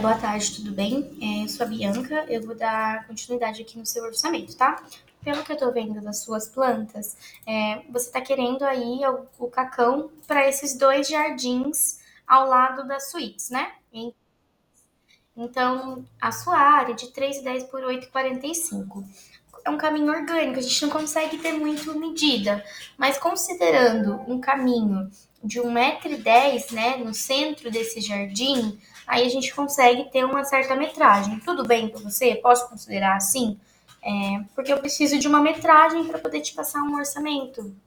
boa tarde, tudo bem? Eu sou a Bianca, eu vou dar continuidade aqui no seu orçamento, tá? Pelo que eu tô vendo das suas plantas, você tá querendo aí o cacão para esses dois jardins ao lado das suítes, né? Então, a sua área é de 3,10 por 8,45. É um caminho orgânico, a gente não consegue ter muito medida, mas considerando um caminho de 1,10 m, né, no centro desse jardim, aí a gente consegue ter uma certa metragem. Tudo bem para você? Posso considerar assim? Porque eu preciso de uma metragem para poder te passar um orçamento.